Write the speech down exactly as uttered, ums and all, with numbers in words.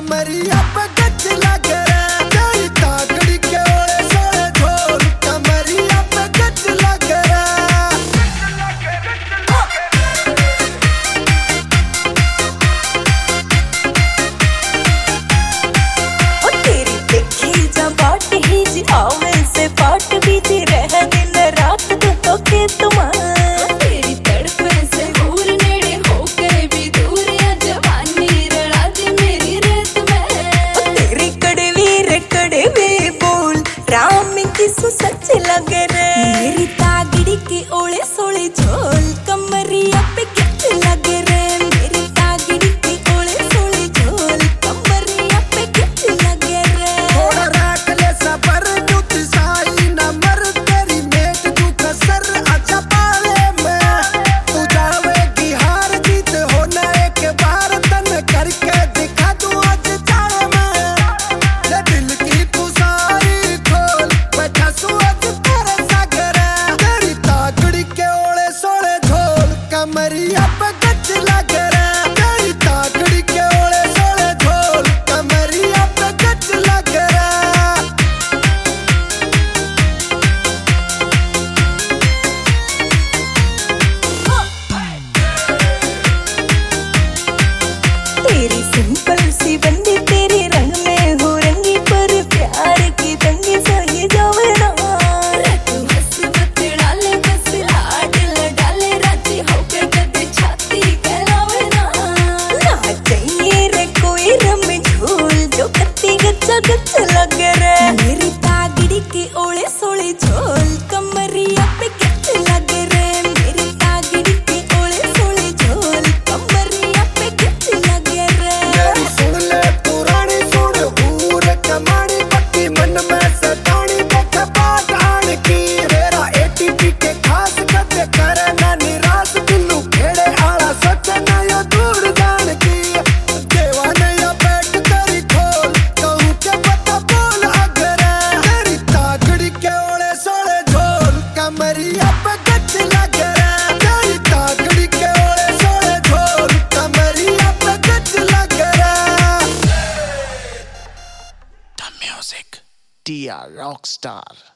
कमरिया पे गच लग रहा तेरी ताकड़ी के ओले सोले झोल कमरिया पे गच लग रहा। ओ तेरी देखी जा बाट ही जी आवे से पाट भी थी रह दिन रात तो तो के तुम तेरी तड़पे से दूर नेड़े होकर भी दूर या जवानी रड़ा दे मेरी रेत में। ओ तेरी कड़वी रे कड़वी बोल राम की सु सच लग रे मेरी तागड़ी के ओले सोले झोल कमरिया पे किच लग रे मेरी तागड़ी के ओले सोले झोल कमरिया पे किच लग रे। थोड़ा राख ले सबर जुत साई न मर तेरी मेट तू कसर अच्छा पाले में तू जावेगी हार जीत होना एक बार तन करके दिखा तू आज चाल में ले दिल की तू सारी खोल बैठा सू आज तेरे सागर तेरी ताकड़ी के ओले सोले झोल कमरिया पे गच लग रहा तेरी ताकड़ी के ओले सोले झोल कमरिया पे गच लग रहा। तेरी सिंपल सी बंदी तेरे रंग में हो रंगी पर प्यार की तंगी सही जावे ना तू हंस मत डाले बस लाड डाले राजी होके कदे छाती कहलावे ना ना चाहिए रे कोई रम झूल जो कत्ती गच्चा गच्चा लग रहा मेरी तागड़ी के ओले सोले झोल कमरिया पे किच लग रे मेरी तागड़ी के ओले सोले झोल कमरिया पे किच लग रे। मेरी सुन ले पुरानी सुन हूर कमानी पक्की मन में सतानी देख बात आन की मेरा एटीपी के खास कदे करे ना निराश दिलू खेड़े आला सोचे ना यो दूर जान की देवाने या बैठ तेरी खोल कहूँ के पता बोल अगर तेरी ताकड़ी के ओले सोले झोल कमरिया पे गच लग रहा तेरी ताकड़ी के ओले सोले झोल कमरिया पे गच लग रहा। The music, Dia Rockstar.